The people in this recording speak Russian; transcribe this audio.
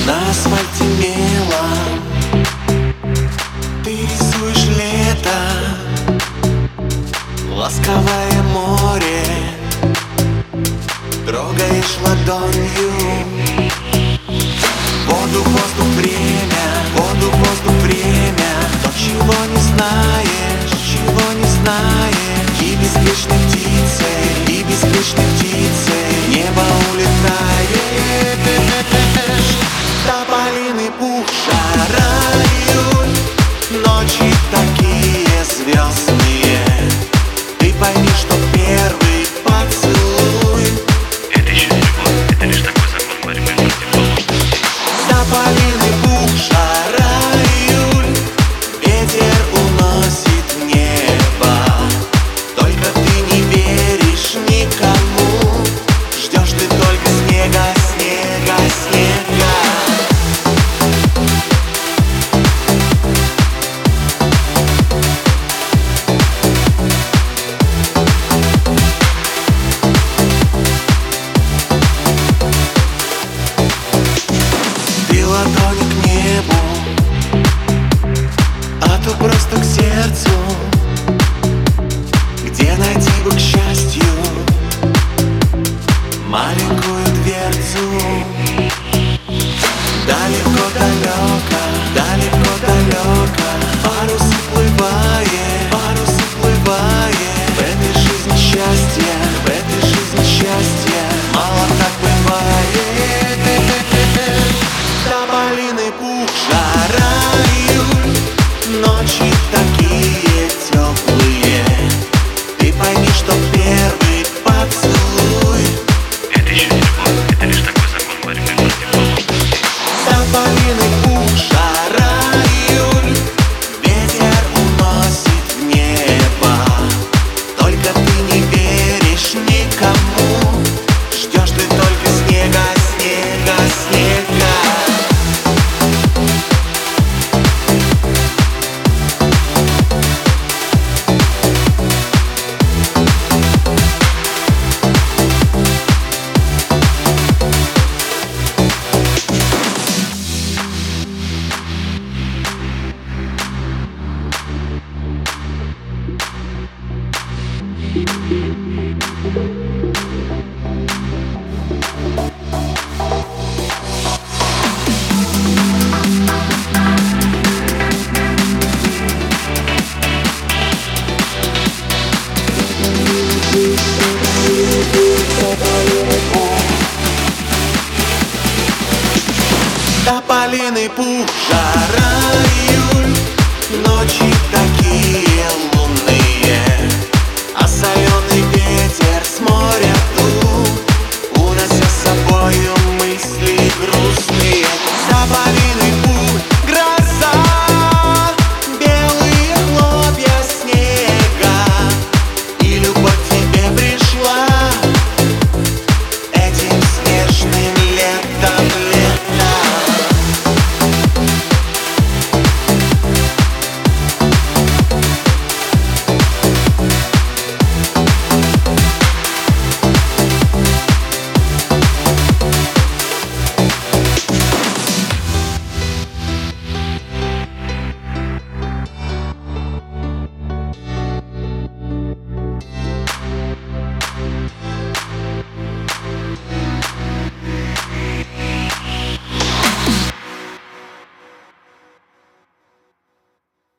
На асфальте мелом ты рисуешь лето, ласковое море трогаешь ладонью. Воду, воздух, время, воду, воздух, время. То, чего не знаешь, чего не знаешь. И беспечной птицей в небо улетаешь. Тополиный пух, жара, июль, ночи такие звездные. Ты пойми, что первый поцелуй — это еще не любовь, это лишь такой закон борьбы противоположностей. тополиный пух, жара, июль, ветер уносит в небо. Только ты не веришь никому, ждешь ты только снега, снега, снега. Ты ладони к небу, а то просто к сердцу, где найти бы, к счастью, маленькую дверцу. Далеко, далеко, далеко, далеко парус уплывает, парус уплывает. В этой жизни счастье, в этой жизни счастье мало так бывает. Тополиный пух, жара, июль, ночи такие теплые. Ты пойми, что первый поцелуй — Это еще не любовь, это лишь такой закон борьбы противоположностей. тополиный пух, жара, июль, ветер уносит в небо. Только ты не веришь никому, ждешь ты только снега, снега, снега. Тополиный пух, жара, июль, ночи